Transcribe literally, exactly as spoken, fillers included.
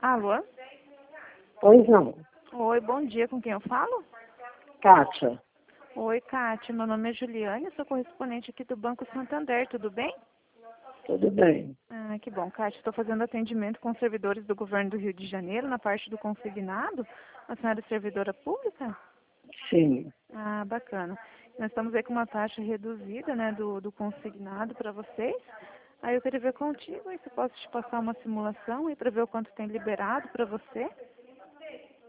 Alô? Pois não. Oi, bom dia, com quem eu falo? Kátia, Oi, Kátia, meu nome é Juliane, eu sou correspondente aqui do Banco Santander, tudo bem? tudo bem? Ah, que bom, Kátia, estou fazendo atendimento com servidores do governo do Rio de Janeiro, na parte do consignado. A senhora é servidora pública? Sim. Ah, bacana. Nós estamos aí com uma taxa reduzida, né, do, do consignado para vocês. Aí eu queria ver contigo aí se eu posso te passar uma simulação aí para ver o quanto tem liberado para você.